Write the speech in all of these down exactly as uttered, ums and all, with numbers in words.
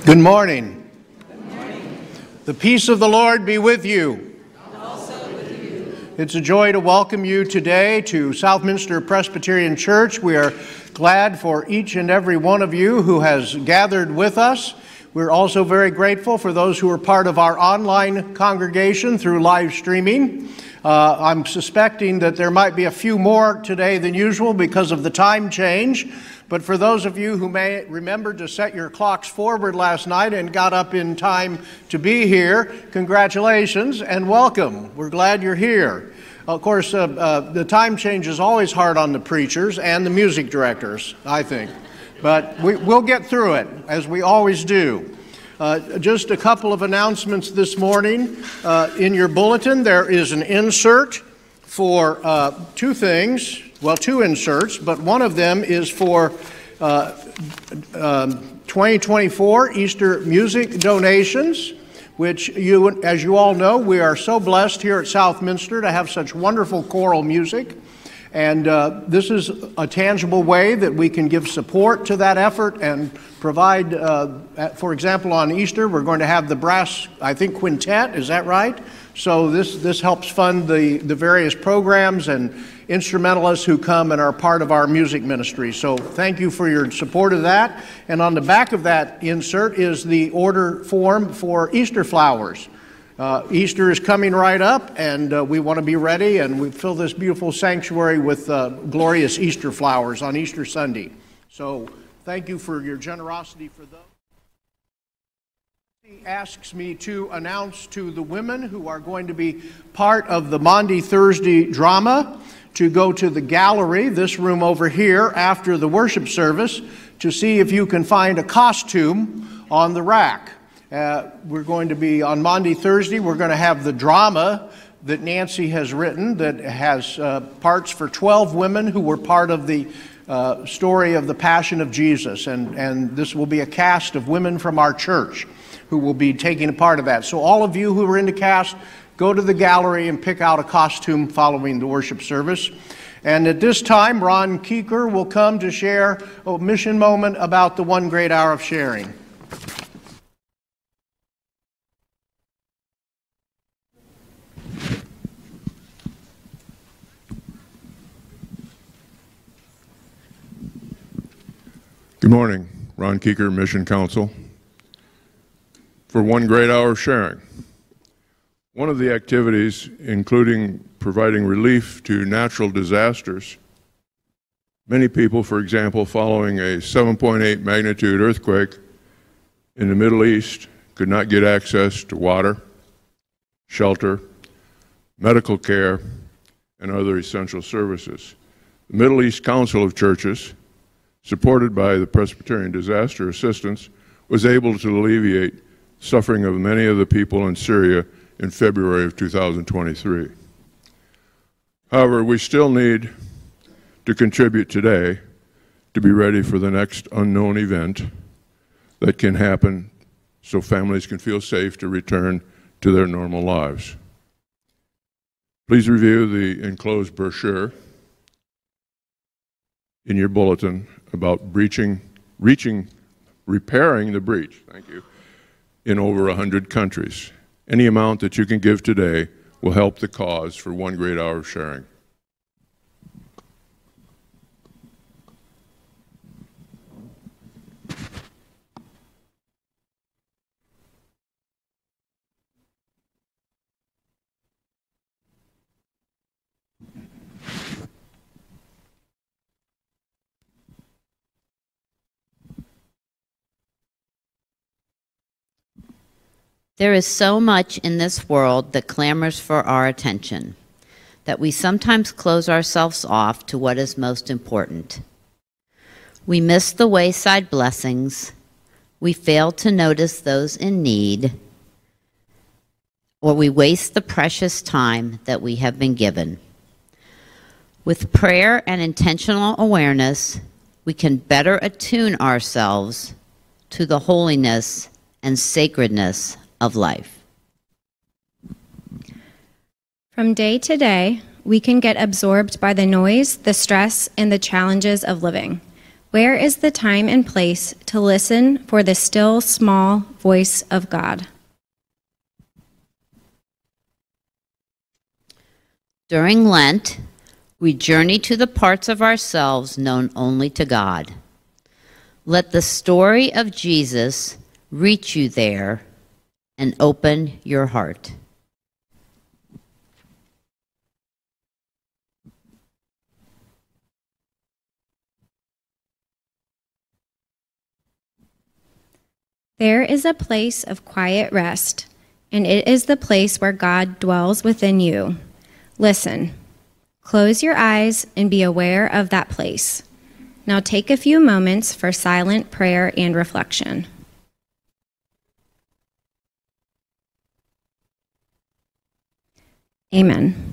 Good morning. Good morning. The peace of the Lord be with you. And also with you. It's a joy to welcome you today to Southminster Presbyterian Church. We are glad for each and every one of you who has gathered with us. We're also very grateful for those who are part of our online congregation through live streaming. Uh, I'm suspecting that there might be a few more today than usual because of the time change. But for those of you who may remember to set your clocks forward last night and got up in time to be here, congratulations and welcome. We're glad you're here. Of course, uh, uh, the time change is always hard on the preachers and the music directors, I think. But we, we'll get through it, as we always do. Uh, just a couple of announcements this morning. Uh, in your bulletin, there is an insert for uh, two things. Well, two inserts, but one of them is for uh, um, twenty twenty-four Easter music donations, which, you, as you all know, we are so blessed here at Southminster to have such wonderful choral music. And uh, this is a tangible way that we can give support to that effort and provide, uh, for example, on Easter, we're going to have the brass, I think, quintet, is that right? So this, this helps fund the, the various programs and instrumentalists who come and are part of our music ministry. So thank you for your support of that. And on the back of that insert is the order form for Easter flowers. Uh, Easter is coming right up, and uh, we want to be ready, and we fill this beautiful sanctuary with uh, glorious Easter flowers on Easter Sunday. So thank you for your generosity for those. He asks me to announce to the women who are going to be part of the Maundy Thursday drama to go to the gallery, this room over here, after the worship service, to see if you can find a costume on the rack. Uh, we're going to be, on Maundy Thursday, we're going to have the drama that Nancy has written that has uh, parts for twelve women who were part of the uh, story of the Passion of Jesus. And, and this will be a cast of women from our church who will be taking a part of that. So all of you who are in the cast, go to the gallery and pick out a costume following the worship service. And at this time, Ron Keeker will come to share a mission moment about the One Great Hour of Sharing. Good morning, Ron Keeker, Mission Council. For One Great Hour of Sharing. One of the activities, including providing relief to natural disasters, many people, for example, following a seven point eight magnitude earthquake in the Middle East, could not get access to water, shelter, medical care, and other essential services. The Middle East Council of Churches, supported by the Presbyterian Disaster Assistance, was able to alleviate suffering of many of the people in Syria in February of two thousand twenty-three. However, we still need to contribute today to be ready for the next unknown event that can happen so families can feel safe to return to their normal lives. Please review the enclosed brochure in your bulletin about breaching, reaching, repairing the breach, thank you, in over one hundred countries. Any amount that you can give today will help the cause for One Great Hour of Sharing. There is so much in this world that clamors for our attention that we sometimes close ourselves off to what is most important. We miss the wayside blessings, we fail to notice those in need, or we waste the precious time that we have been given. With prayer and intentional awareness, we can better attune ourselves to the holiness and sacredness of life. From day to day, we can get absorbed by the noise, the stress, and the challenges of living. Where is the time and place to listen for the still small voice of God? During Lent, we journey to the parts of ourselves known only to God. Let the story of Jesus reach you there and open your heart. There is a place of quiet rest, and it is the place where God dwells within you. Listen, close your eyes and be aware of that place. Now take a few moments for silent prayer and reflection. Amen.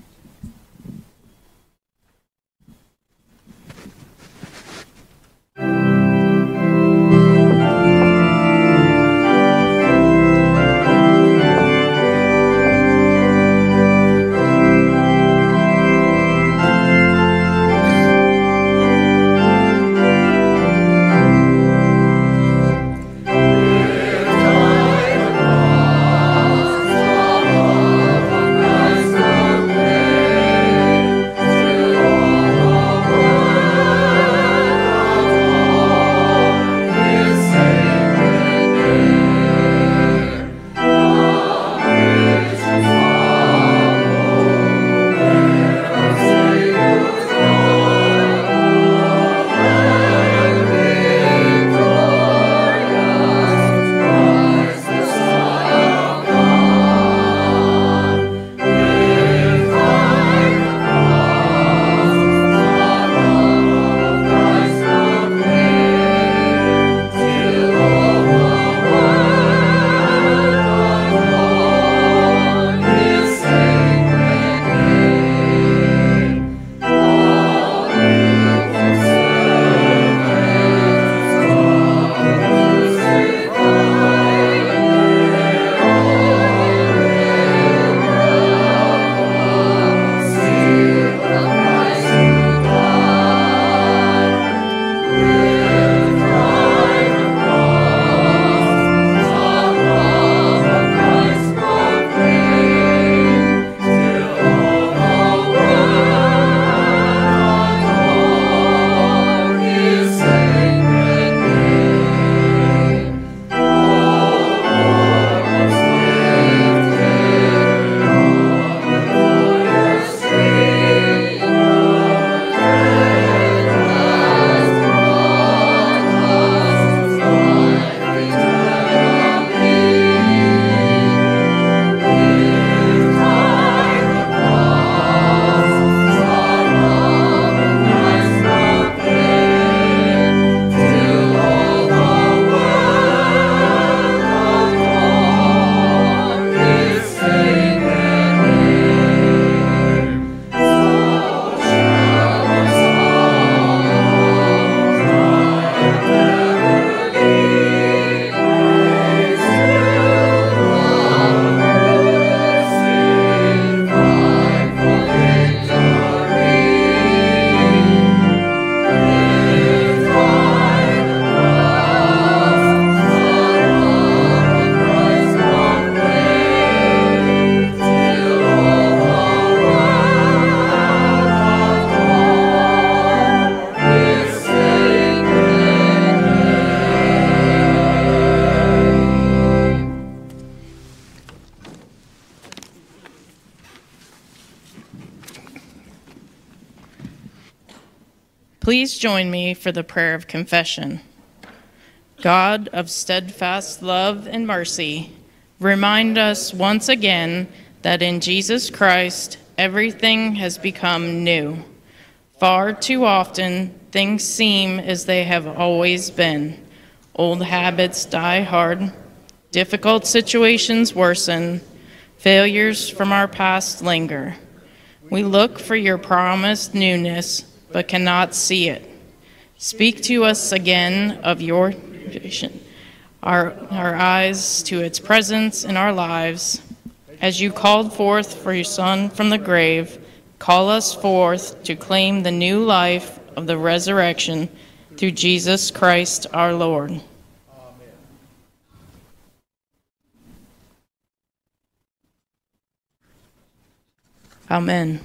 Please join me for the prayer of confession. God of steadfast love and mercy, remind us once again that in Jesus Christ everything has become new. Far too often things seem as they have always been. Old habits die hard, difficult situations worsen, failures from our past linger. We look for your promised newness, but cannot see it. Speak to us again of your vision, our, our eyes to its presence in our lives. As you called forth for your Son from the grave, call us forth to claim the new life of the resurrection through Jesus Christ our Lord. Amen.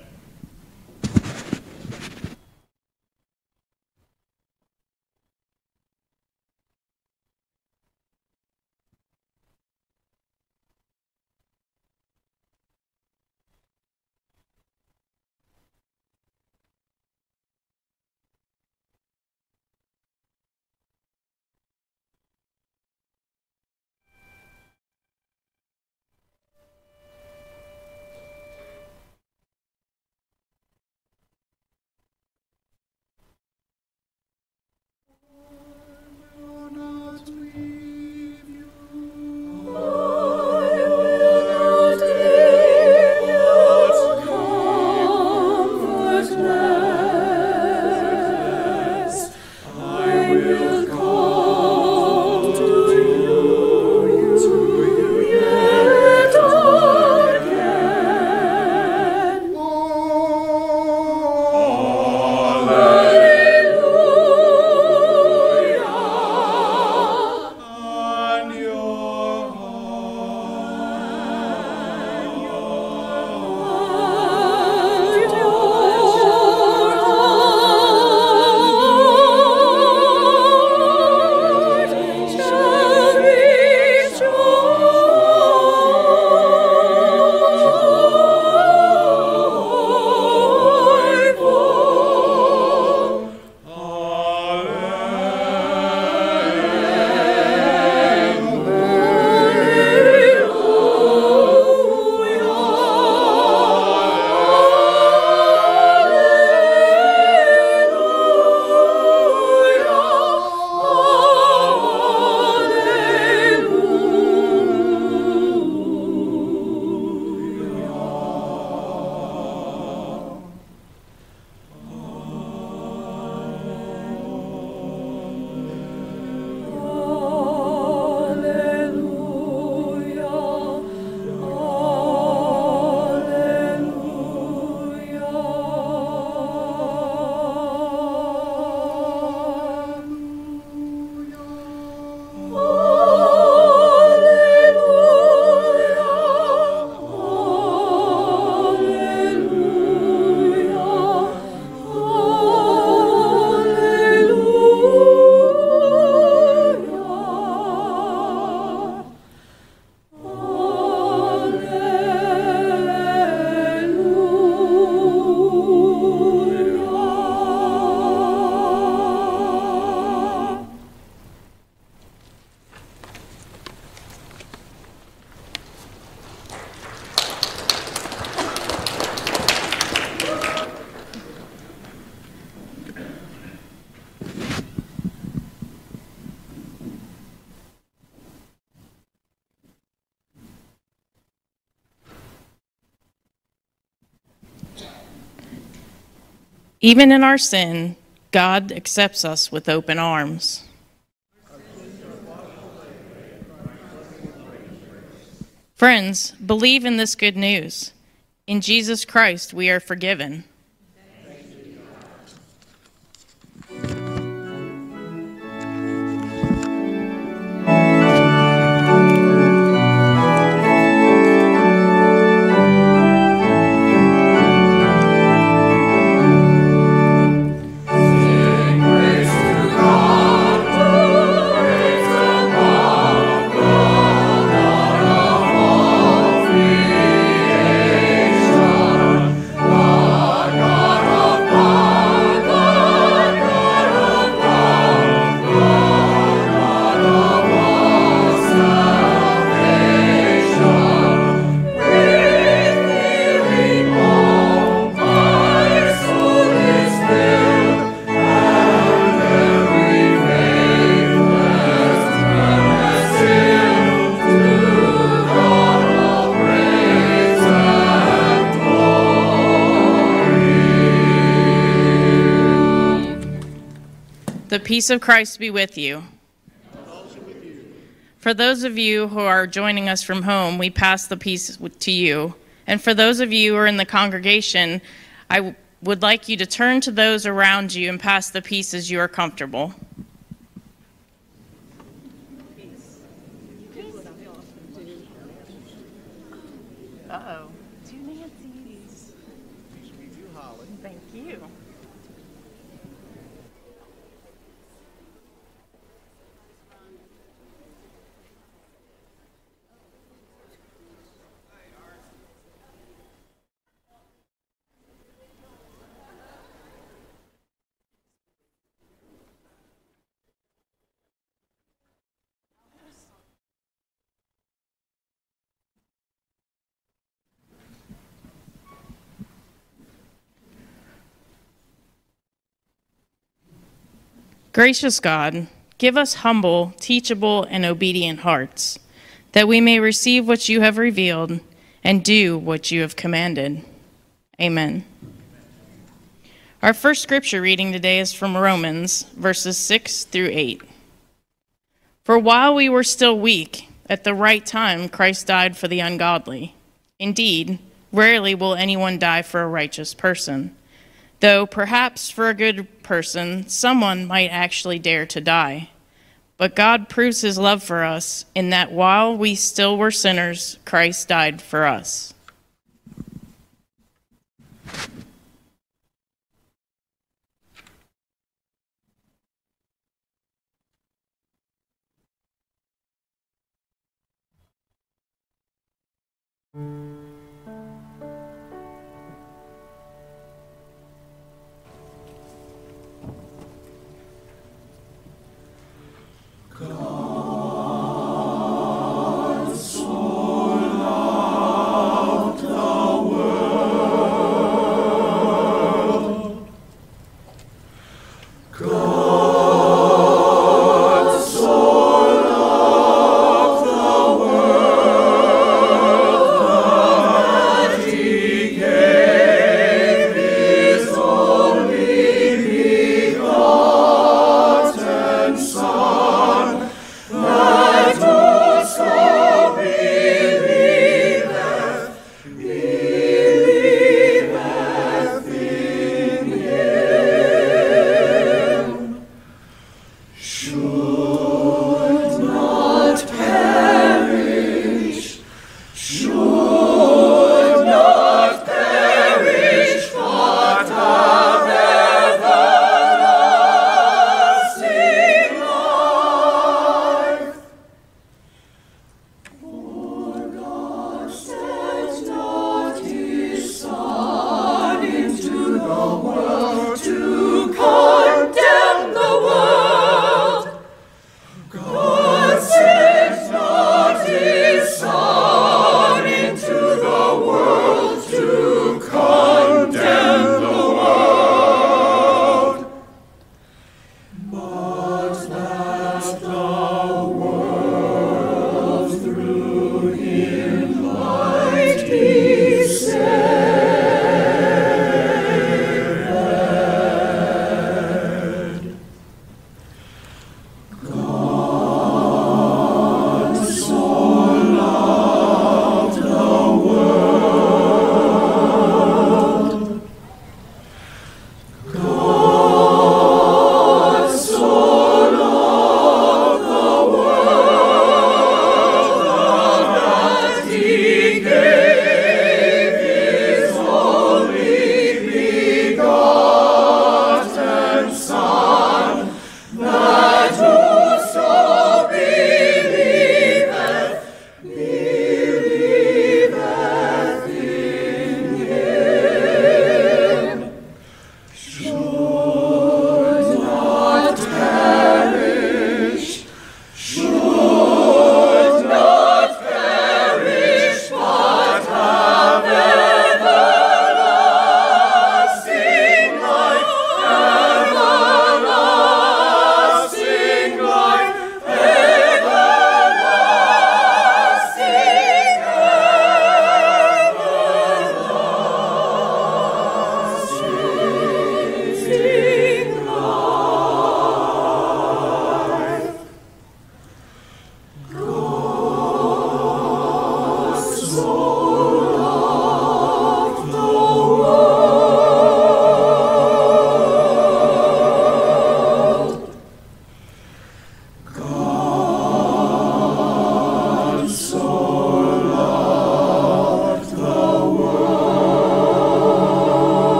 Even in our sin, God accepts us with open arms. Friends, believe in this good news. In Jesus Christ, we are forgiven. The peace of Christ be with you. For those of you who are joining us from home, we pass the peace to you. And for those of you who are in the congregation, I would like you to turn to those around you and pass the peace as you are comfortable. Uh-oh. Two Nancy's. Thank you. Gracious God, give us humble, teachable, and obedient hearts, that we may receive what you have revealed and do what you have commanded. Amen. Our first scripture reading today is from Romans, verses six through eight. For while we were still weak, at the right time Christ died for the ungodly. Indeed, rarely will anyone die for a righteous person, though perhaps for a good person, someone might actually dare to die. But God proves his love for us in that while we still were sinners, Christ died for us.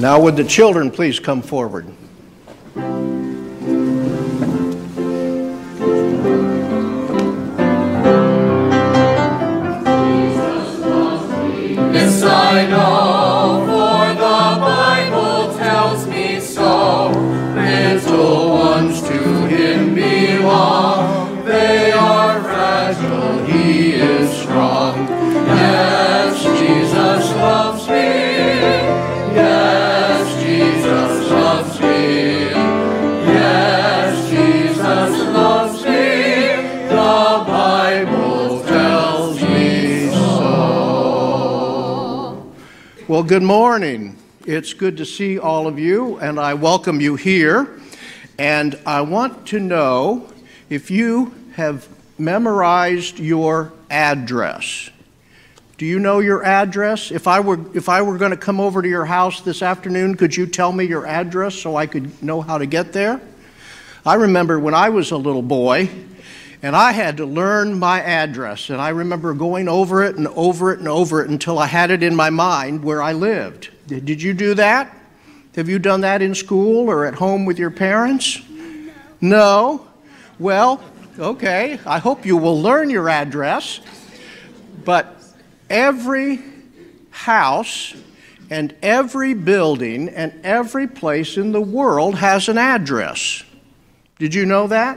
Now would the children please come forward? This I know, for the Bible tells me so. Little ones to him belong. They are fragile, he is strong. Yes, Jesus loves me. Yes, Jesus loves me. Yes, Jesus loves me. The Bible tells me so. Well, good morning. It's good to see all of you, and I welcome you here. And I want to know if you have memorized your address. Do you know your address? If I were if I were going to come over to your house this afternoon, could you tell me your address so I could know how to get there? I remember when I was a little boy, and I had to learn my address, and I remember going over it and over it and over it until I had it in my mind where I lived. Did, did you do that? Have you done that in school or at home with your parents? No. No? Well, okay. I hope you will learn your address. But every house and every building and every place in the world has an address. Did you know that?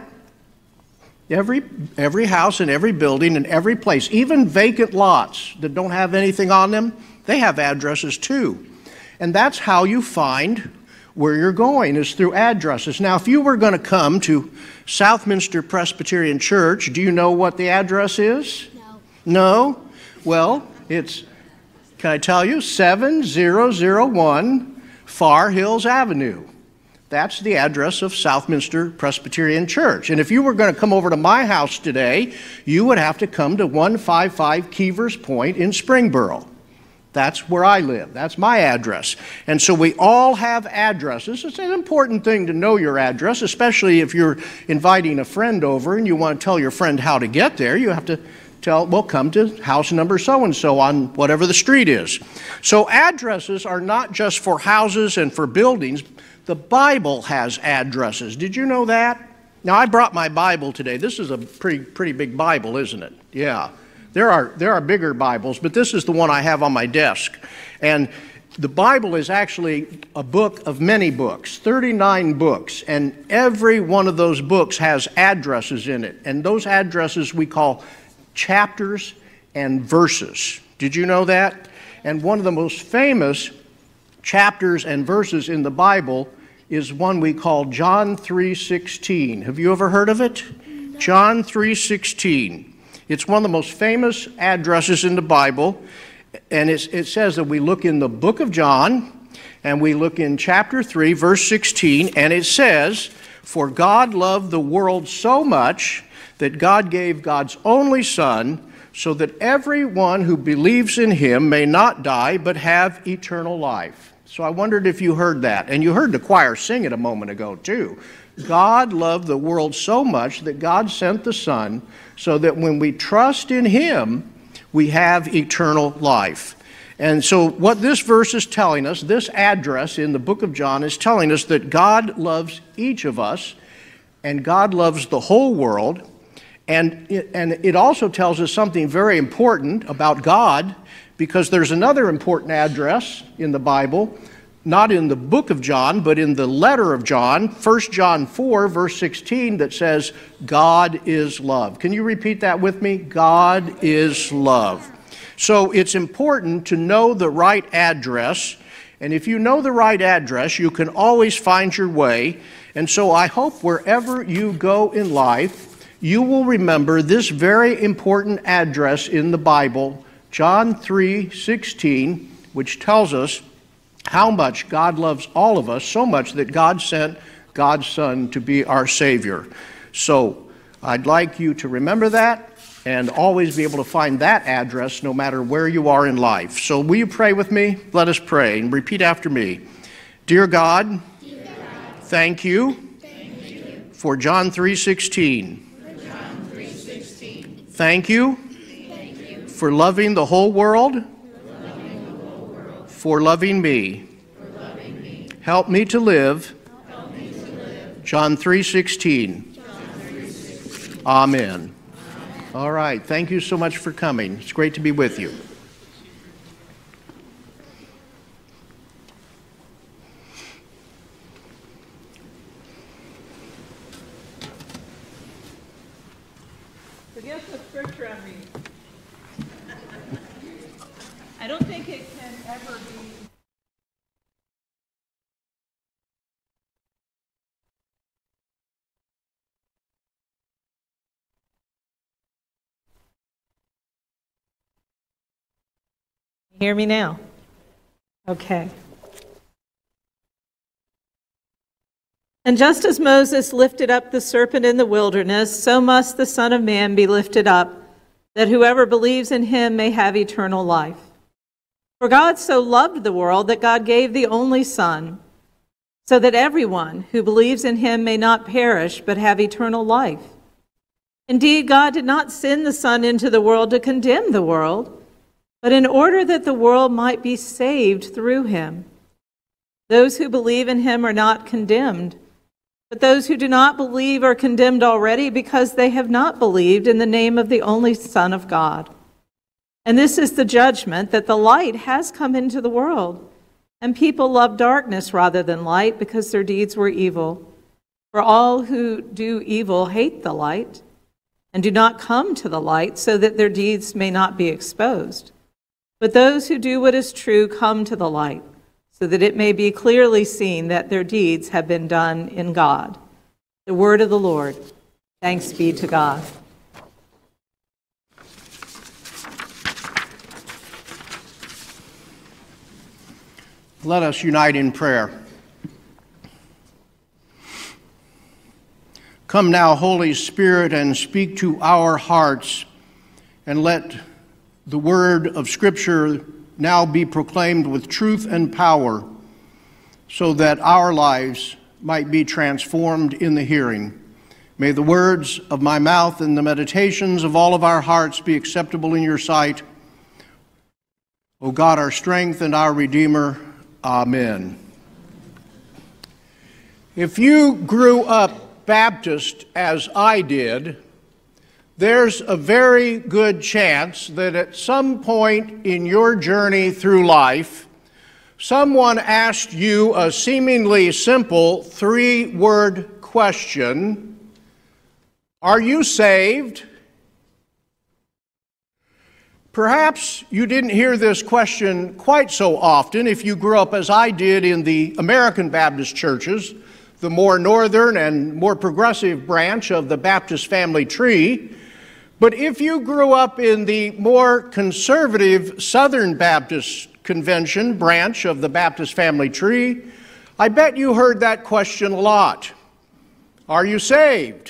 Every, every house and every building and every place, even vacant lots that don't have anything on them, they have addresses too. And that's how you find where you're going, is through addresses. Now, if you were going to come to Southminster Presbyterian Church, do you know what the address is? No. No? Well, it's, can I tell you, seven thousand one Far Hills Avenue. That's the address of Southminster Presbyterian Church. And if you were going to come over to my house today, you would have to come to one fifty-five Keevers Point in Springboro. That's where I live. That's my address. And so we all have addresses. It's an important thing to know your address, especially if you're inviting a friend over and you want to tell your friend how to get there. You have to tell, well, come to house number so-and-so on whatever the street is. So addresses are not just for houses and for buildings. The Bible has addresses. Did you know that? Now, I brought my Bible today. This is a pretty, pretty big Bible, isn't it? Yeah. There are, there are bigger Bibles, but this is the one I have on my desk. And the Bible is actually a book of many books, thirty-nine books, and every one of those books has addresses in it. And those addresses we call chapters and verses. Did you know that? And one of the most famous chapters and verses in the Bible is one we call John three sixteen. Have you ever heard of it? No. John three sixteen. It's one of the most famous addresses in the Bible, and it's, it says that we look in the book of John, and we look in chapter three, verse sixteen, and it says, "For God loved the world so much that God gave God's only Son, so that everyone who believes in him may not die, but have eternal life." So I wondered if you heard that, and you heard the choir sing it a moment ago, too. God loved the world so much that God sent the Son so that when we trust in him, we have eternal life. And so what this verse is telling us, this address in the book of John is telling us that God loves each of us, and God loves the whole world. And it, and it also tells us something very important about God, because there's another important address in the Bible, not in the book of John, but in the letter of John, First John four, verse sixteen, that says, God is love. Can you repeat that with me? God is love. So it's important to know the right address, and if you know the right address, you can always find your way. And so I hope wherever you go in life, you will remember this very important address in the Bible, John three sixteen, which tells us how much God loves all of us, so much that God sent God's Son to be our Savior. So I'd like you to remember that and always be able to find that address no matter where you are in life. So will you pray with me? Let us pray and repeat after me. Dear God, Dear God thank you, thank you for John three sixteen. For John three sixteen. Thank you, thank you for loving the whole world, for loving, the whole world. For loving me. For loving me. Help me to live. John three sixteen. Amen. All right. Thank you so much for coming. It's great to be with you. Forget the scripture I'm reading. I don't think it can ever be. Hear me now? Okay. And just as Moses lifted up the serpent in the wilderness, so must the Son of Man be lifted up, that whoever believes in him may have eternal life. For God so loved the world that God gave the only Son, so that everyone who believes in him may not perish but have eternal life. Indeed, God did not send the Son into the world to condemn the world, but in order that the world might be saved through him. Those who believe in him are not condemned, but those who do not believe are condemned already because they have not believed in the name of the only Son of God. And this is the judgment, that the light has come into the world, and people love darkness rather than light because their deeds were evil. For all who do evil hate the light and do not come to the light so that their deeds may not be exposed. But those who do what is true come to the light, so that it may be clearly seen that their deeds have been done in God. The word of the Lord. Thanks be to God. Let us unite in prayer. Come now, Holy Spirit, and speak to our hearts, and let the word of Scripture now be proclaimed with truth and power, so that our lives might be transformed in the hearing. May the words of my mouth and the meditations of all of our hearts be acceptable in your sight, O God, our strength and our Redeemer. Amen. If you grew up Baptist as I did, there's a very good chance that at some point in your journey through life, someone asked you a seemingly simple three-word question: are you saved? Perhaps you didn't hear this question quite so often if you grew up as I did in the American Baptist churches, the more northern and more progressive branch of the Baptist family tree. But if you grew up in the more conservative Southern Baptist Convention branch of the Baptist family tree, I bet you heard that question a lot. Are you saved?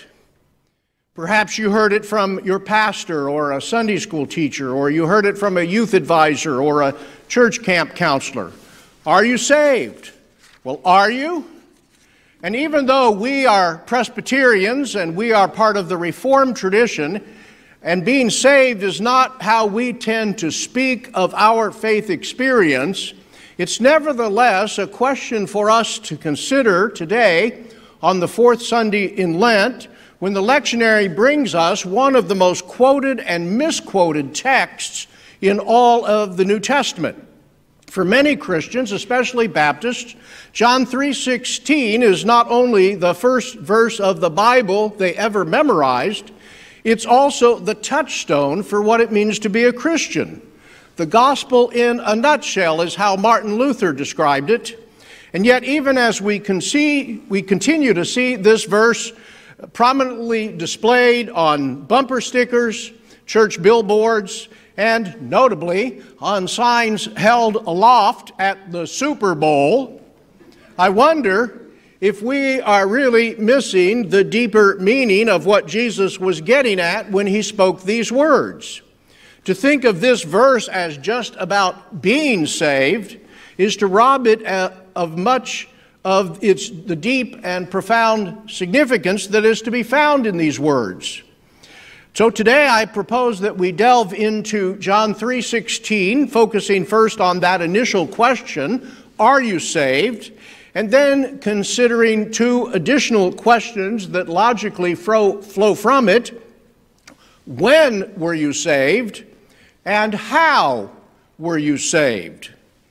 Perhaps you heard it from your pastor or a Sunday school teacher, or you heard it from a youth advisor or a church camp counselor. Are you saved? Well, are you? And even though we are Presbyterians and we are part of the Reformed tradition, and being saved is not how we tend to speak of our faith experience, it's nevertheless a question for us to consider today on the fourth Sunday in Lent, when the lectionary brings us one of the most quoted and misquoted texts in all of the New Testament. For many Christians, especially Baptists, John three sixteen is not only the first verse of the Bible they ever memorized, it's also the touchstone for what it means to be a Christian. The gospel in a nutshell is how Martin Luther described it. And yet, even as we, can see, we continue to see this verse prominently displayed on bumper stickers, church billboards, and notably on signs held aloft at the Super Bowl, I wonder if we are really missing the deeper meaning of what Jesus was getting at when he spoke these words. To think of this verse as just about being saved is to rob it of much of its the deep and profound significance that is to be found in these words. So today I propose that we delve into John three sixteen, focusing first on that initial question, are you saved? and then considering two additional questions that logically fro- flow from it. When were you saved, and how were you saved?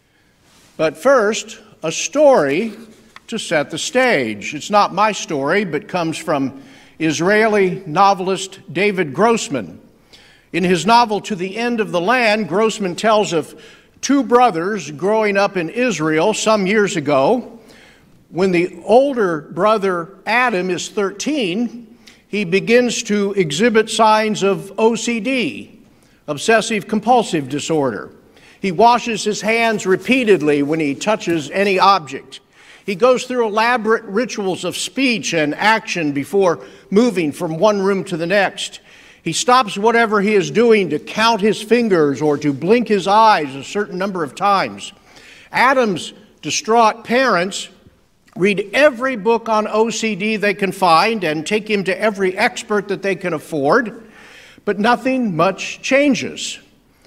But first, a story to set the stage. It's not my story, but comes from Israeli novelist David Grossman. In his novel To the End of the Land, Grossman tells of two brothers growing up in Israel some years ago. When the older brother Adam is thirteen, he begins to exhibit signs of O C D, obsessive compulsive disorder. He washes his hands repeatedly when he touches any object. He goes through elaborate rituals of speech and action before moving from one room to the next. He stops whatever he is doing to count his fingers or to blink his eyes a certain number of times. Adam's distraught parents read every book on O C D they can find and take him to every expert that they can afford, but nothing much changes.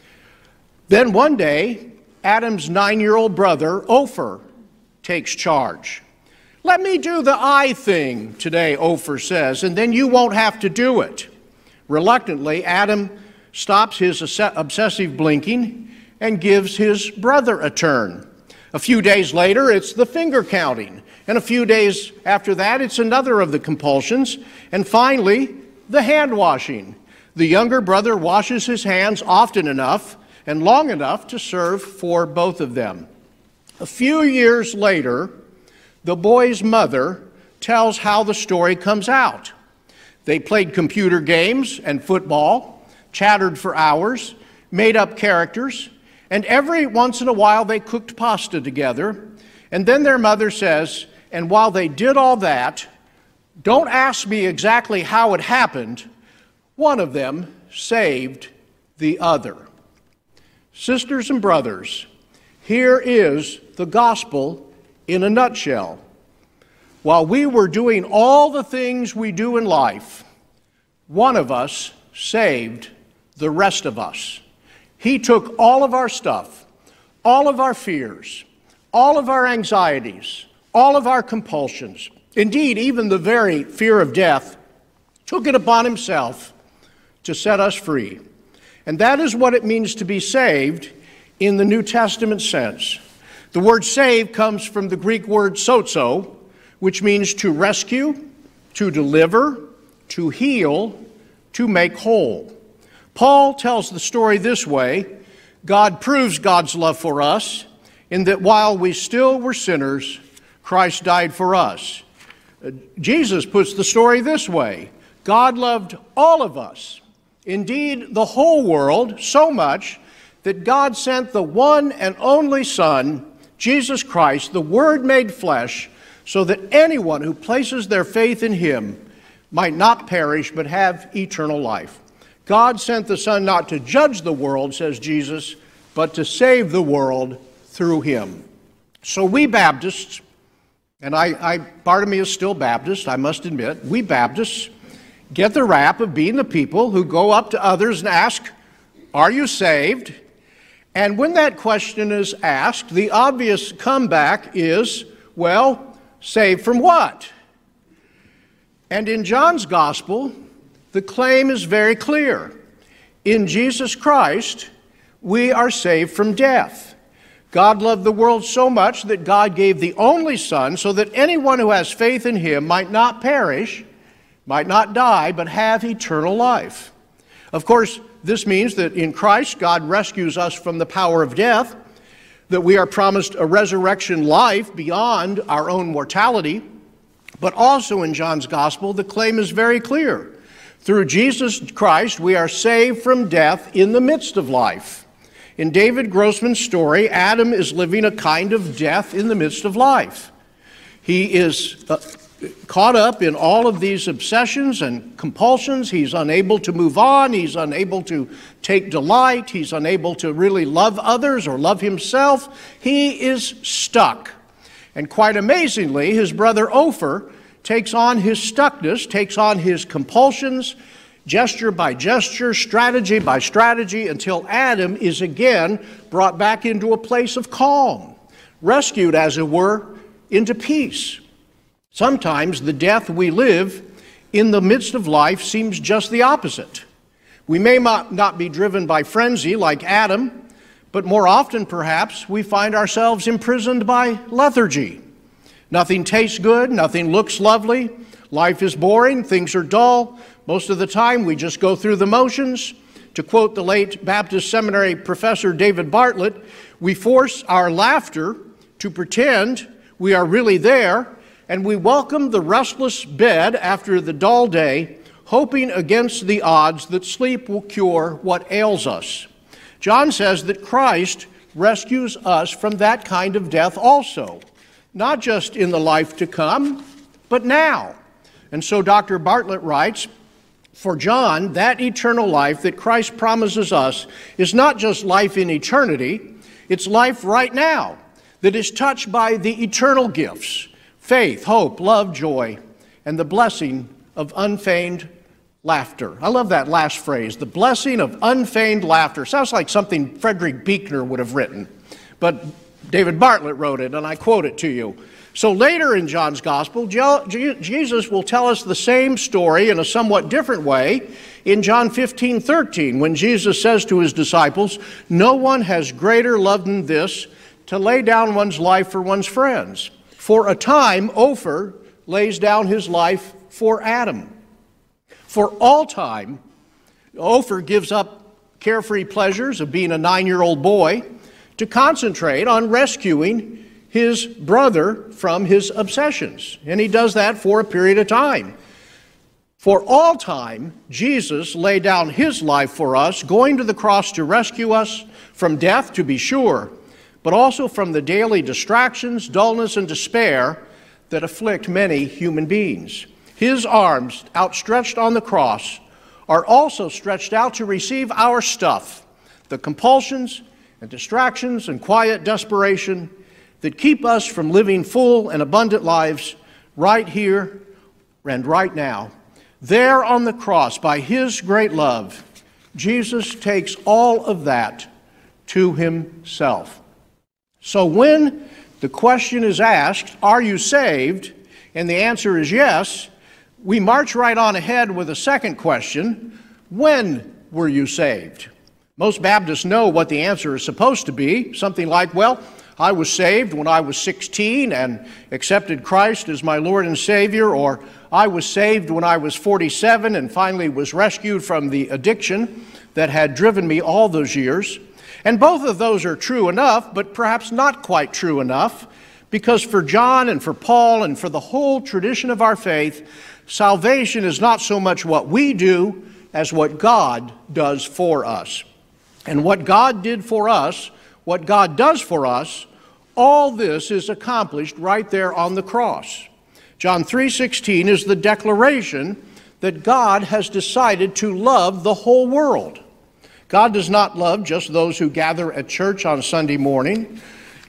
Then one day, Adam's nine-year-old brother, Ofer, takes charge. "Let me do the eye thing today," Ofer says, "and then you won't have to do it." Reluctantly, Adam stops his obsessive blinking and gives his brother a turn. A few days later, it's the finger counting. And a few days after that, it's another of the compulsions. And finally, the hand washing. The younger brother washes his hands often enough and long enough to serve for both of them. A few years later, the boy's mother tells how the story comes out. They played computer games and football, chattered for hours, made up characters, and every once in a while they cooked pasta together. And then their mother says, "And while they did all that, don't ask me exactly how it happened, one of them saved the other." Sisters and brothers, here is the gospel in a nutshell. While we were doing all the things we do in life, one of us saved the rest of us. He took all of our stuff, all of our fears, all of our anxieties, all of our compulsions, indeed, even the very fear of death, took it upon himself to set us free. And that is what it means to be saved in the New Testament sense. The word save comes from the Greek word sozo, which means to rescue, to deliver, to heal, to make whole. Paul tells the story this way: God proves God's love for us in that while we still were sinners, Christ died for us. Jesus puts the story this way: God loved all of us, indeed the whole world, so much that God sent the one and only Son, Jesus Christ, the Word made flesh, so that anyone who places their faith in him might not perish but have eternal life. God sent the Son not to judge the world, says Jesus, but to save the world through him. So we Baptists, and I, I part of me is still Baptist, I must admit, we Baptists get the rap of being the people who go up to others and ask, "Are you saved?" And when that question is asked, the obvious comeback is, well, saved from what? And in John's Gospel, the claim is very clear. In Jesus Christ, we are saved from death. God loved the world so much that God gave the only Son so that anyone who has faith in him might not perish, might not die, but have eternal life. Of course, this means that in Christ, God rescues us from the power of death, that we are promised a resurrection life beyond our own mortality. But also in John's Gospel, the claim is very clear. Through Jesus Christ, we are saved from death in the midst of life. In David Grossman's story, Adam is living a kind of death in the midst of life. He is uh, caught up in all of these obsessions and compulsions. He's unable to move on. He's unable to take delight. He's unable to really love others or love himself. He is stuck. And quite amazingly, his brother Ofer takes on his stuckness, takes on his compulsions, gesture by gesture, strategy by strategy, until Adam is again brought back into a place of calm, rescued, as it were, into peace. Sometimes the death we live in the midst of life seems just the opposite. We may not be driven by frenzy like Adam, but more often perhaps we find ourselves imprisoned by lethargy. Nothing tastes good, nothing looks lovely, life is boring, things are dull. Most of the time we just go through the motions. To quote the late Baptist Seminary professor David Bartlett, we force our laughter to pretend we are really there, and we welcome the restless bed after the dull day, hoping against the odds that sleep will cure what ails us. John says that Christ rescues us from that kind of death also, not just in the life to come, but now. And so Doctor Bartlett writes, for John, that eternal life that Christ promises us is not just life in eternity, it's life right now that is touched by the eternal gifts, faith, hope, love, joy, and the blessing of unfeigned laughter. I love that last phrase, the blessing of unfeigned laughter. Sounds like something Frederick Buechner would have written, but David Bartlett wrote it, and I quote it to you. So later in John's Gospel, Jesus will tell us the same story in a somewhat different way in John fifteen thirteen, when Jesus says to his disciples, no one has greater love than this, to lay down one's life for one's friends. For a time, Ophir lays down his life for Adam. For all time, Ophir gives up carefree pleasures of being a nine-year-old boy to concentrate on rescuing his brother from his obsessions. And he does that for a period of time. For all time, Jesus laid down his life for us, going to the cross to rescue us from death, to be sure, but also from the daily distractions, dullness, and despair that afflict many human beings. His arms, outstretched on the cross, are also stretched out to receive our stuff, the compulsions and distractions and quiet desperation that keep us from living full and abundant lives right here and right now. There on the cross, by his great love, Jesus takes all of that to himself. So when the question is asked, are you saved? And the answer is yes, we march right on ahead with a second question, when were you saved? Most Baptists know what the answer is supposed to be, something like, well, I was saved when I was sixteen and accepted Christ as my Lord and Savior, or I was saved when I was forty-seven and finally was rescued from the addiction that had driven me all those years. And both of those are true enough, but perhaps not quite true enough, because for John and for Paul and for the whole tradition of our faith, salvation is not so much what we do as what God does for us. And what God did for us, what God does for us, all this is accomplished right there on the cross. John three sixteen is the declaration that God has decided to love the whole world. God does not love just those who gather at church on Sunday morning.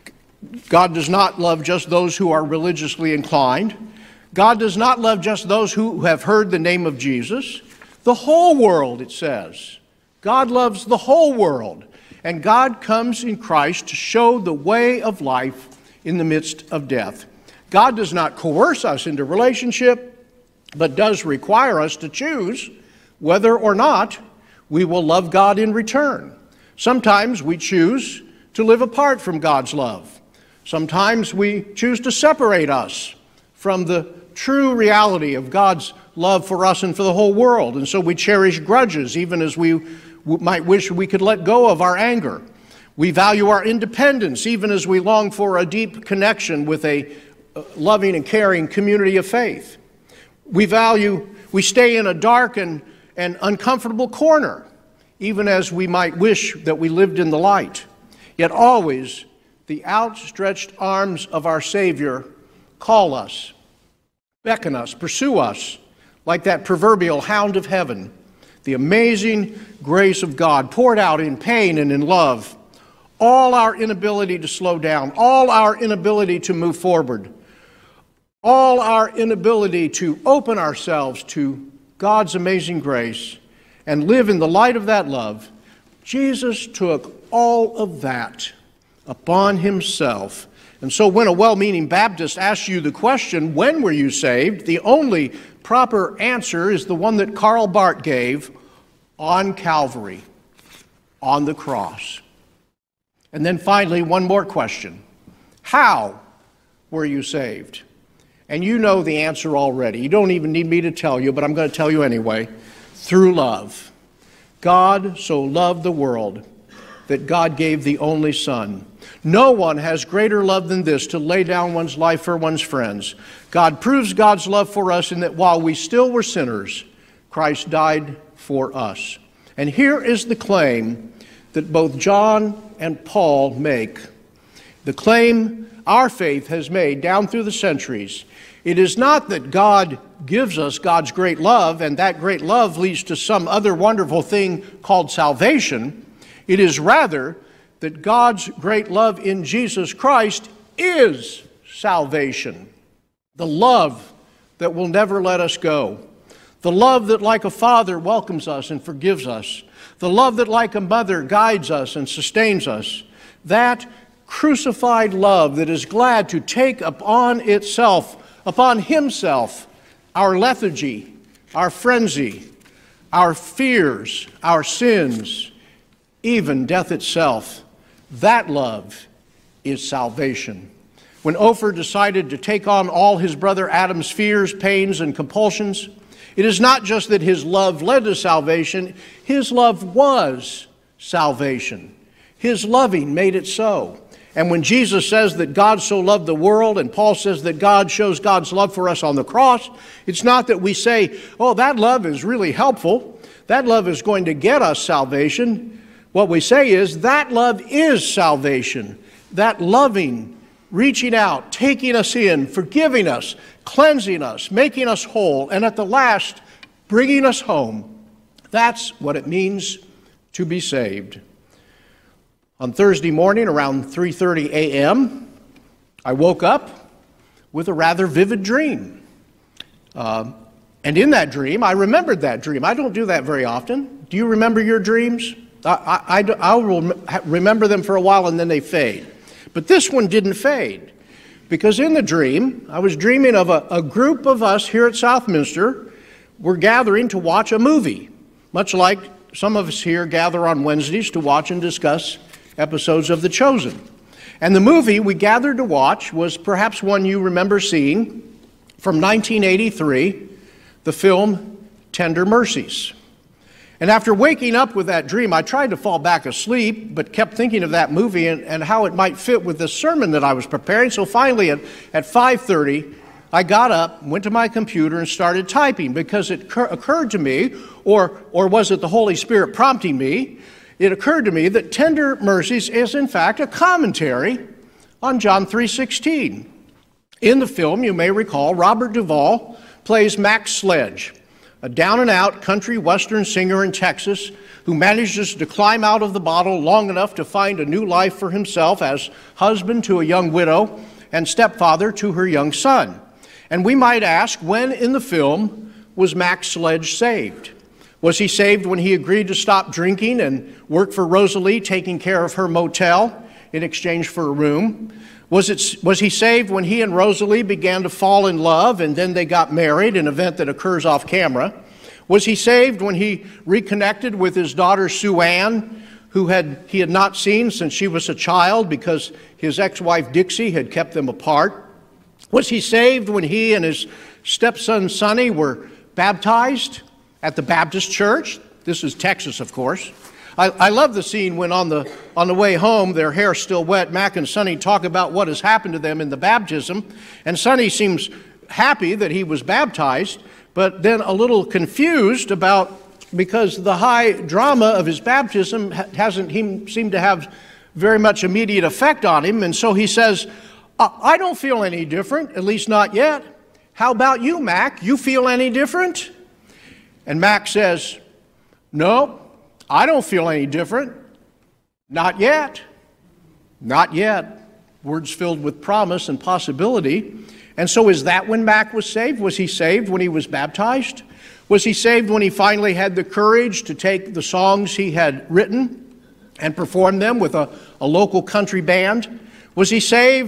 God does not love just those who are religiously inclined. God does not love just those who have heard the name of Jesus. The whole world, it says. God loves the whole world. And God comes in Christ to show the way of life in the midst of death. God does not coerce us into relationship, but does require us to choose whether or not we will love God in return. Sometimes we choose to live apart from God's love. Sometimes we choose to separate us from the true reality of God's love for us and for the whole world. And so we cherish grudges, even as we might wish we could let go of our anger. We value our independence, even as we long for a deep connection with a loving and caring community of faith. We value, we stay in a dark and, and uncomfortable corner, even as we might wish that we lived in the light. Yet always, the outstretched arms of our Savior call us, beckon us, pursue us, like that proverbial hound of heaven. The amazing grace of God poured out in pain and in love. All our inability to slow down, all our inability to move forward, all our inability to open ourselves to God's amazing grace and live in the light of that love, Jesus took all of that upon himself And so when a well-meaning Baptist asks you the question, when were you saved? The only proper answer is the one that Karl Barth gave, on Calvary, on the cross. And then finally, one more question. How were you saved? And you know the answer already. You don't even need me to tell you, but I'm going to tell you anyway. Through love. God so loved the world that God gave the only Son. No one has greater love than this, to lay down one's life for one's friends. God proves God's love for us in that while we still were sinners, Christ died for us. And here is the claim that both John and Paul make. The claim our faith has made down through the centuries. It is not that God gives us God's great love, and that great love leads to some other wonderful thing called salvation. It is rather that God's great love in Jesus Christ is salvation. The love that will never let us go. The love that like a father welcomes us and forgives us. The love that like a mother guides us and sustains us. That crucified love that is glad to take upon itself, upon himself, our lethargy, our frenzy, our fears, our sins, even death itself. That love is salvation. When Ophir decided to take on all his brother Adam's fears, pains, and compulsions, it is not just that his love led to salvation, his love was salvation. His loving made it so. And when Jesus says that God so loved the world, and Paul says that God shows God's love for us on the cross, it's not that we say, oh, that love is really helpful. That love is going to get us salvation. What we say is that love is salvation. That loving, reaching out, taking us in, forgiving us, cleansing us, making us whole, and at the last, bringing us home. That's what it means to be saved. On Thursday morning around three thirty a m, I woke up with a rather vivid dream. Uh, and in that dream, I remembered that dream. I don't do that very often. Do you remember your dreams? I, I, I, I will remember them for a while and then they fade. But this one didn't fade. Because in the dream, I was dreaming of a, a group of us here at Southminster were gathering to watch a movie, much like some of us here gather on Wednesdays to watch and discuss episodes of The Chosen. And the movie we gathered to watch was perhaps one you remember seeing from nineteen eighty-three, the film Tender Mercies. And after waking up with that dream, I tried to fall back asleep, but kept thinking of that movie and, and how it might fit with the sermon that I was preparing. So finally, at, at five thirty, I got up, went to my computer, and started typing because it cur- occurred to me, or, or was it the Holy Spirit prompting me, it occurred to me that Tender Mercies is in fact a commentary on John three sixteen. In the film, you may recall, Robert Duvall plays Max Sledge, a down-and-out country western singer in Texas who manages to climb out of the bottle long enough to find a new life for himself as husband to a young widow and stepfather to her young son. And we might ask, when in the film was Max Sledge saved? Was he saved when he agreed to stop drinking and work for Rosalie, taking care of her motel in exchange for a room? Was it, was he saved when he and Rosalie began to fall in love and then they got married, an event that occurs off camera? Was he saved when he reconnected with his daughter Sue Ann, who had, he had not seen since she was a child because his ex-wife Dixie had kept them apart? Was he saved when he and his stepson Sonny were baptized at the Baptist church? This is Texas, of course. I, I love the scene when on the, on the way home, their hair still wet, Mac and Sonny talk about what has happened to them in the baptism. And Sonny seems happy that he was baptized, but then a little confused about, because the high drama of his baptism hasn't he seemed to have very much immediate effect on him. And so he says, I don't feel any different, at least not yet. How about you, Mac? You feel any different? And Mac says, no, I don't feel any different. Not yet. Not yet. Words filled with promise and possibility. And so is that when Mac was saved? Was he saved when he was baptized? Was he saved when he finally had the courage to take the songs he had written and perform them with a, a local country band? Was he saved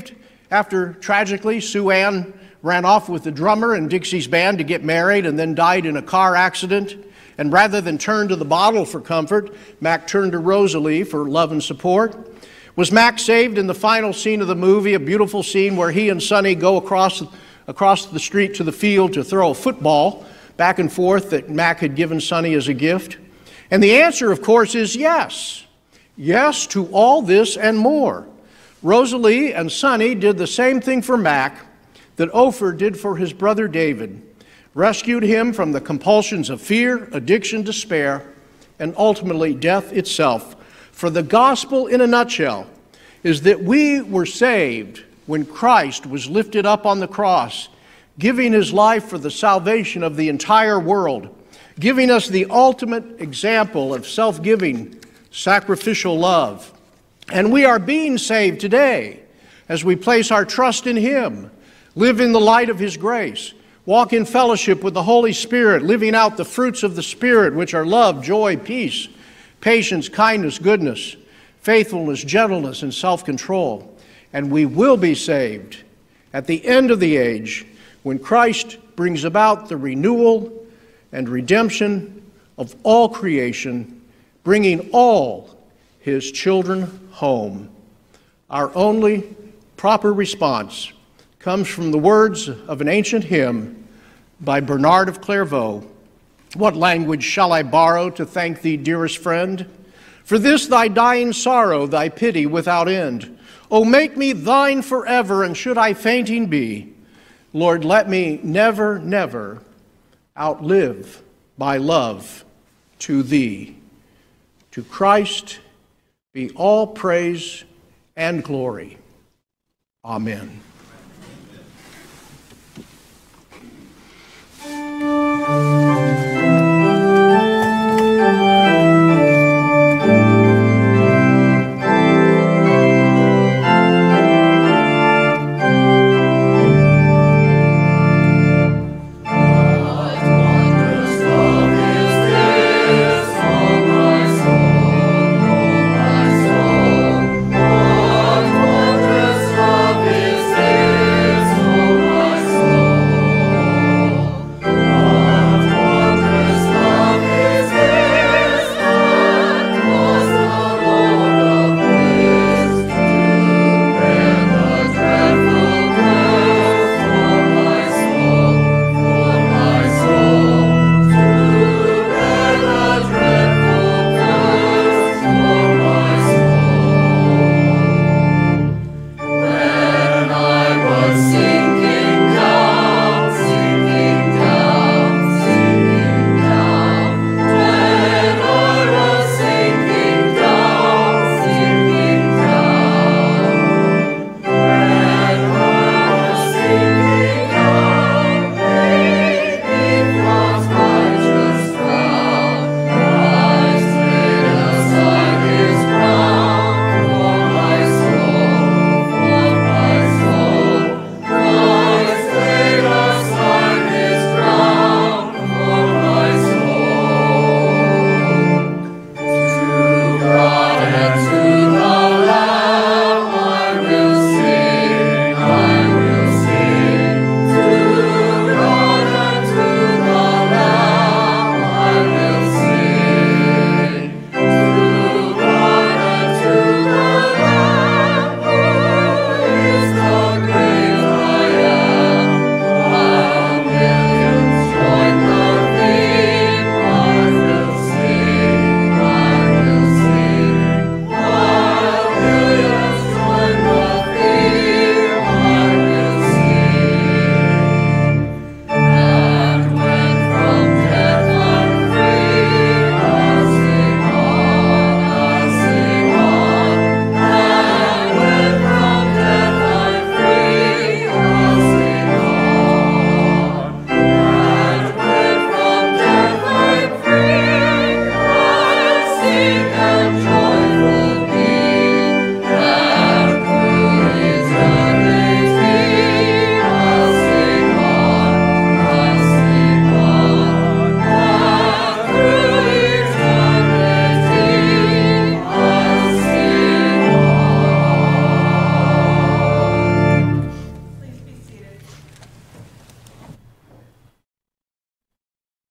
after, tragically, Sue Ann ran off with the drummer in Dixie's band to get married and then died in a car accident. And rather than turn to the bottle for comfort, Mac turned to Rosalie for love and support. Was Mac saved in the final scene of the movie, a beautiful scene where he and Sonny go across, across the street to the field to throw a football back and forth that Mac had given Sonny as a gift? And the answer, of course, is yes. Yes to all this and more. Rosalie and Sonny did the same thing for Mac that Ophir did for his brother David, rescued him from the compulsions of fear, addiction, despair, and ultimately death itself. For the gospel, in a nutshell, is that we were saved when Christ was lifted up on the cross, giving his life for the salvation of the entire world, giving us the ultimate example of self-giving, sacrificial love. And we are being saved today as we place our trust in him, live in the light of his grace, walk in fellowship with the Holy Spirit, living out the fruits of the Spirit, which are love, joy, peace, patience, kindness, goodness, faithfulness, gentleness, and self-control. And we will be saved at the end of the age when Christ brings about the renewal and redemption of all creation, bringing all his children home. Our only proper response comes from the words of an ancient hymn by Bernard of Clairvaux. What language shall I borrow to thank thee, dearest friend? For this thy dying sorrow, thy pity without end. O make me thine forever, and should I fainting be, Lord, let me never, never outlive my love to thee. To Christ be all praise and glory. Amen. Is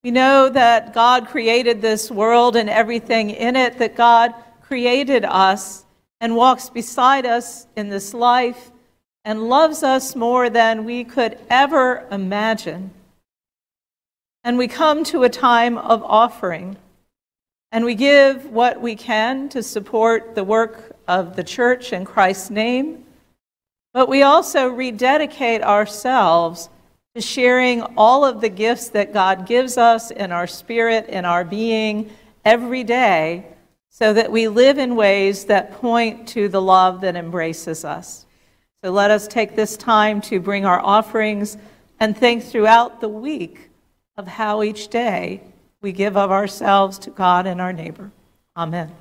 We know that God created this world and everything in it, that God created us and walks beside us in this life and loves us more than we could ever imagine. And we come to a time of offering, and we give what we can to support the work of the church in Christ's name, but we also rededicate ourselves to sharing all of the gifts that God gives us in our spirit, in our being, every day, so that we live in ways that point to the love that embraces us. So let us take this time to bring our offerings and think throughout the week of how each day we give of ourselves to God and our neighbor. Amen.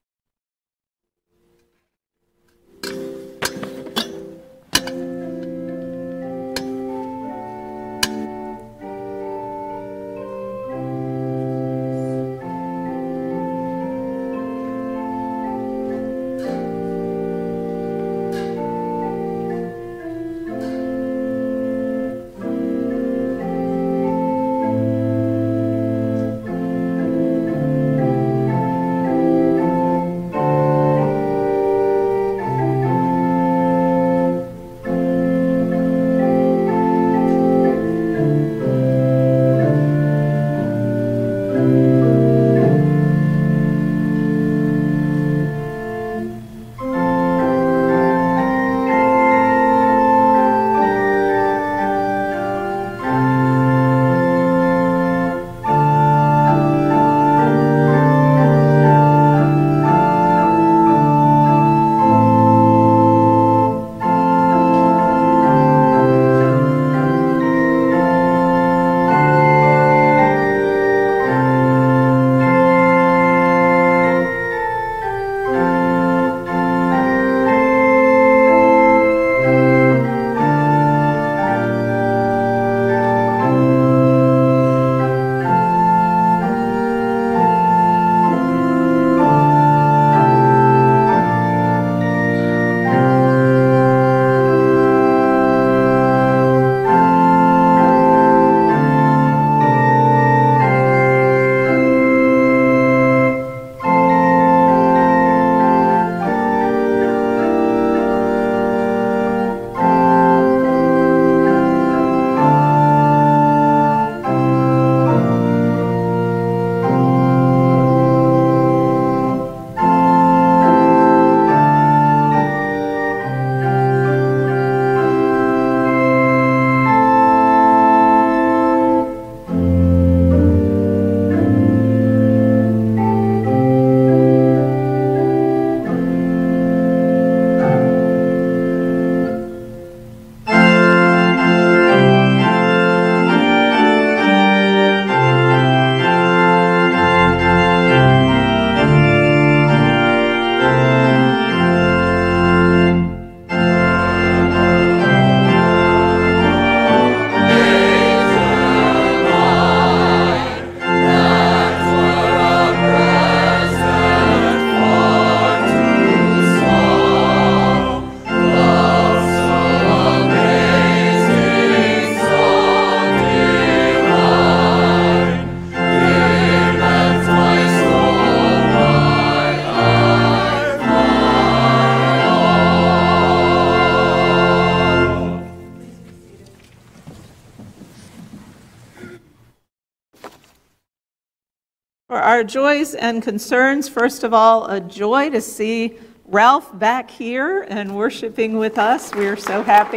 For our joys and concerns, first of all, a joy to see Ralph back here and worshiping with us. We are so happy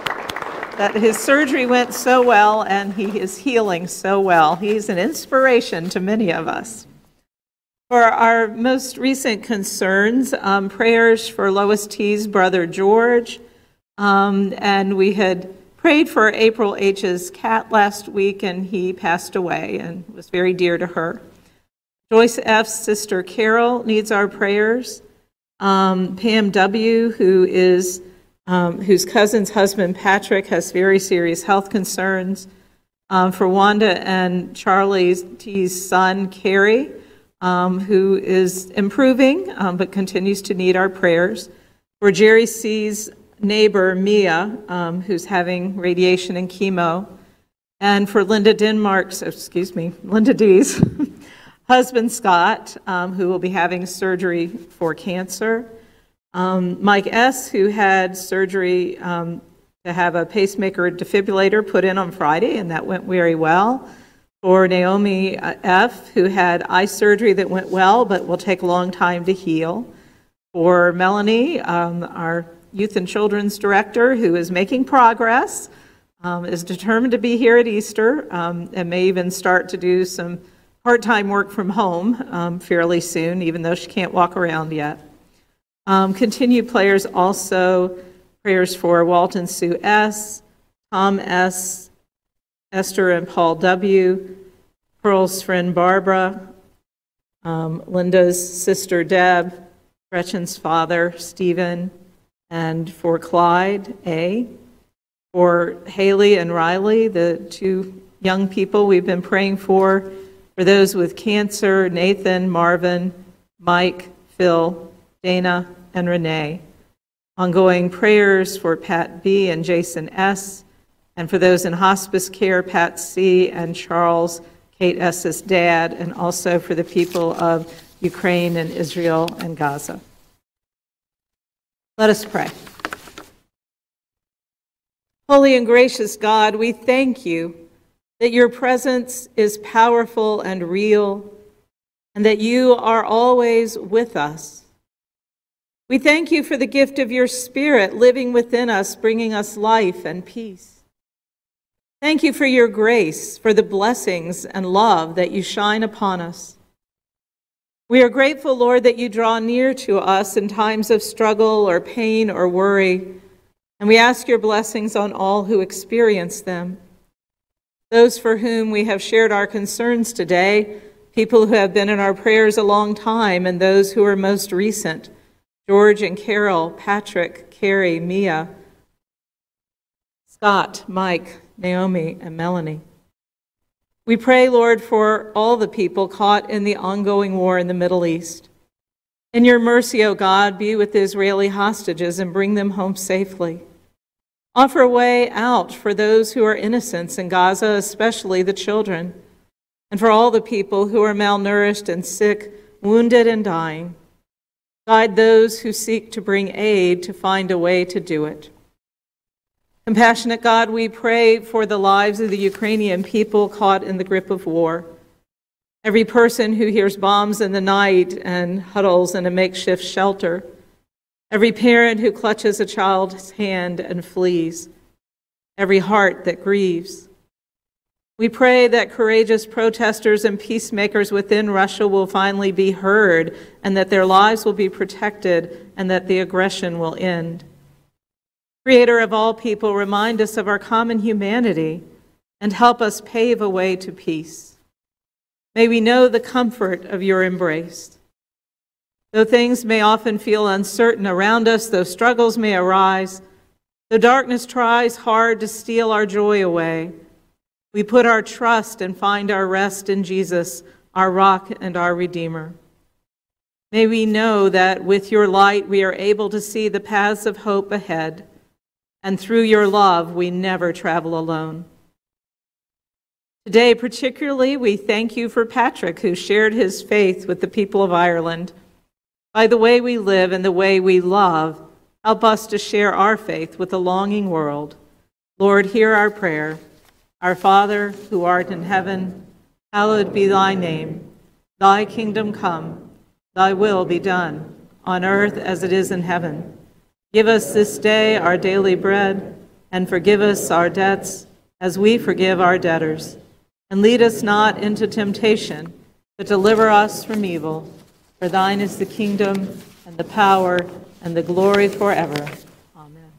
that his surgery went so well and he is healing so well. He's an inspiration to many of us. For our most recent concerns, um, prayers for Lois T's brother George, um, and we had prayed for April H's cat last week, and he passed away and was very dear to her. Joyce F's sister Carol needs our prayers. Um, Pam W., who is um, whose cousin's husband Patrick has very serious health concerns. Um, for Wanda and Charlie T's son Carrie, um, who is improving um, but continues to need our prayers. For Jerry C's neighbor Mia, um, who's having radiation and chemo. And for Linda Denmark's, excuse me, Linda D's husband, Scott, um, who will be having surgery for cancer. Um, Mike S., who had surgery um, to have a pacemaker defibrillator put in on Friday, and that went very well. For Naomi F., who had eye surgery that went well, but will take a long time to heal. For Melanie, um, our Youth and Children's Director, who is making progress, um, is determined to be here at Easter, um, and may even start to do some part-time work from home um, fairly soon, even though she can't walk around yet. Um, continued prayers also, prayers for Walton Sue S., Tom S., Esther and Paul W., Pearl's friend Barbara, um, Linda's sister Deb, Gretchen's father Stephen, and for Clyde A., for Haley and Riley, the two young people we've been praying for, for those with cancer, Nathan, Marvin, Mike, Phil, Dana, and Renee. Ongoing prayers for Pat B. and Jason S., and for those in hospice care, Pat C. and Charles, Kate S.'s dad, and also for the people of Ukraine and Israel and Gaza. Let us pray. Holy and gracious God, we thank you that your presence is powerful and real, and that you are always with us. We thank you for the gift of your Spirit living within us, bringing us life and peace. Thank you for your grace, for the blessings and love that you shine upon us. We are grateful, Lord, that you draw near to us in times of struggle or pain or worry, and we ask your blessings on all who experience them. Those for whom we have shared our concerns today, people who have been in our prayers a long time, and those who are most recent, George and Carol, Patrick, Carrie, Mia, Scott, Mike, Naomi, and Melanie. We pray, Lord, for all the people caught in the ongoing war in the Middle East. In your mercy, O God, be with the Israeli hostages and bring them home safely. Offer a way out for those who are innocents in Gaza, especially the children, and for all the people who are malnourished and sick, wounded and dying. Guide those who seek to bring aid to find a way to do it. Compassionate God, we pray for the lives of the Ukrainian people caught in the grip of war. Every person who hears bombs in the night and huddles in a makeshift shelter. Every parent who clutches a child's hand and flees. Every heart that grieves. We pray that courageous protesters and peacemakers within Russia will finally be heard, and that their lives will be protected, and that the aggression will end. Creator of all people, remind us of our common humanity and help us pave a way to peace. May we know the comfort of your embrace. Though things may often feel uncertain around us, though struggles may arise, though darkness tries hard to steal our joy away, we put our trust and find our rest in Jesus, our rock and our Redeemer. May we know that with your light we are able to see the paths of hope ahead, and through your love we never travel alone. Today, particularly, we thank you for Patrick, who shared his faith with the people of Ireland. By the way we live and the way we love, help us to share our faith with a longing world. Lord, hear our prayer. Our Father, who art in heaven, hallowed be thy name. Thy kingdom come, thy will be done, on earth as it is in heaven. Give us this day our daily bread, and forgive us our debts as we forgive our debtors. And lead us not into temptation, but deliver us from evil. For thine is the kingdom, and the power, and the glory forever. Amen.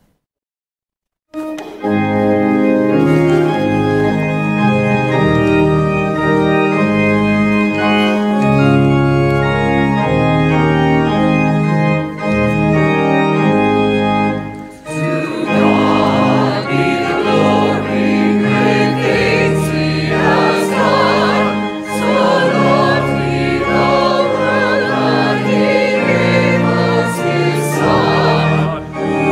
Son,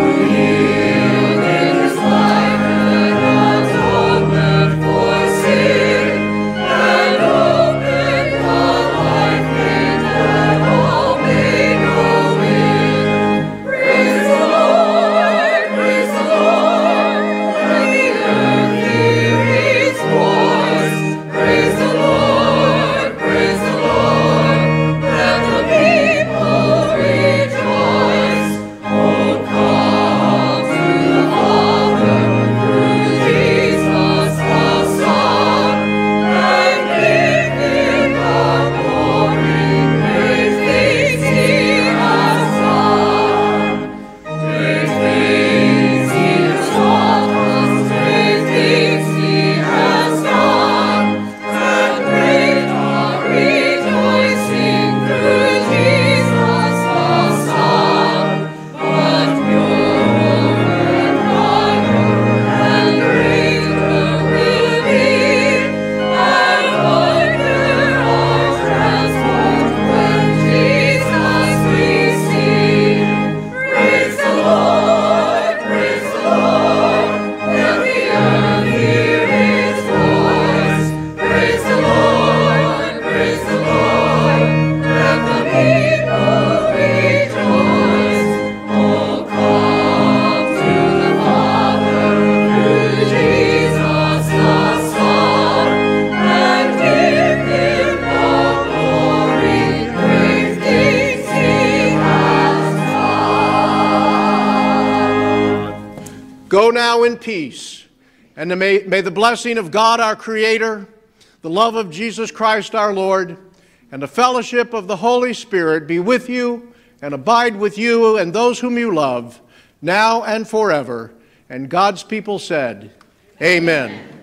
Go now in peace, and may, may the blessing of God our Creator, the love of Jesus Christ our Lord, and the fellowship of the Holy Spirit be with you and abide with you and those whom you love, now and forever. And God's people said, Amen. Amen.